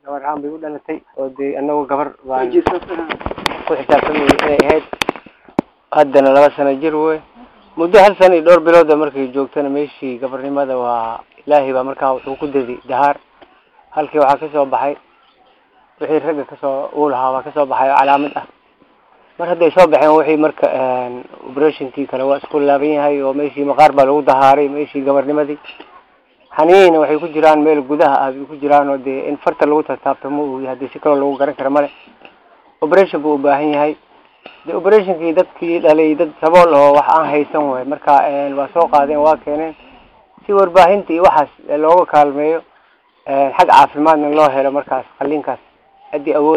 gabar aan bay u dhalatay oo annagu gabar baan ku xisaabtamay inay ahayd haddana 2 sano jir way muddo hal sano iyo dhowr bilood markay joogtana meeshii gabarnimada waa ilaahay baa markaa wuxuu ku dadi dahar halkii waxa ka soo baxay wixii ragga ka soo uulaha ka soo baxay calaamad ah mar hadday soo baxeen wixii marka operationkii kale waa isku laaban yahay oo meeshii maqaar baa lagu dahaaray meeshii gabarnimadii xaniin waxay ku jiraan meel gudaha ah ku jiraan oo in farta lagu taabtamo oo hadii si kale lagu garan karo male operation buu u baahan yahay operationkii dadkii dhalay dad sabool oo wax aan haysan way marka waa soo qaadeen waa keeneen si warbaahintii waxaas looga kaalmeeyo xag caafimaadna loo helo markaas qalliinkaas hadii awood